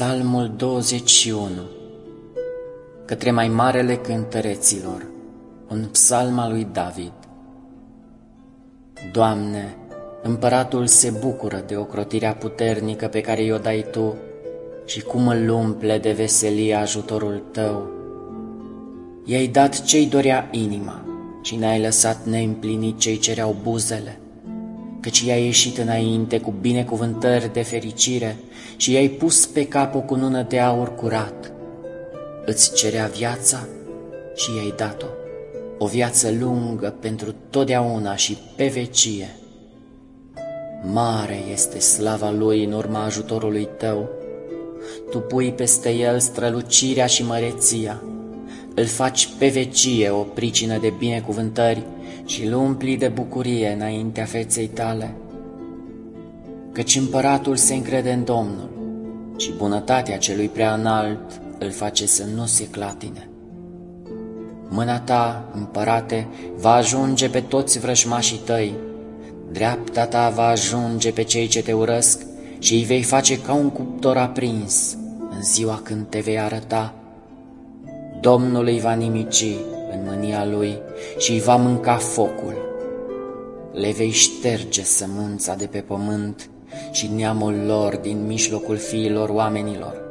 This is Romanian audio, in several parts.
Psalmul 21. Către mai marele cântăreților, un psalm al lui David. Doamne, împăratul se bucură de ocrotirea puternică pe care i-o dai Tu și cum îl umple de veselie ajutorul Tău. I-ai dat ce-i dorea inima și n-ai lăsat neîmplinit ce-i cereau buzele, căci i-ai ieșit înainte cu binecuvântări de fericire și i-ai pus pe cap o cunună de aur curat. Îți cerea viața și i-ai dat-o, o viață lungă pentru totdeauna și pe vecie. Mare este slava Lui în urma ajutorului Tău. Tu pui peste El strălucirea și măreția, îl faci pe vecie o pricină de binecuvântări și îl umpli de bucurie înaintea feței Tale. Căci împăratul se încrede în Domnul și bunătatea celui prea înalt îl face să nu se clatine. Mâna Ta, împărate, va ajunge pe toți vrăjmașii Tăi, dreapta Ta va ajunge pe cei ce Te urăsc și îi vei face ca un cuptor aprins în ziua când Te vei arăta. Domnul îi va nimici în mânia Lui și îi va mânca focul. Le vei șterge sămânța de pe pământ și neamul lor din mijlocul fiilor oamenilor.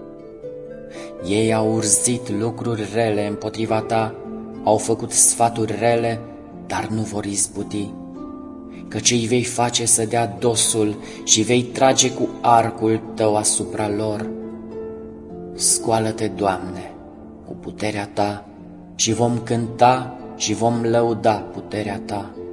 Ei au urzit lucruri rele împotriva Ta, au făcut sfaturi rele, dar nu vor izbuti, căci îi vei face să dea dosul și vei trage cu arcul Tău asupra lor. Scoală-te, Doamne, cu puterea Ta și vom cânta și vom lăuda puterea Ta.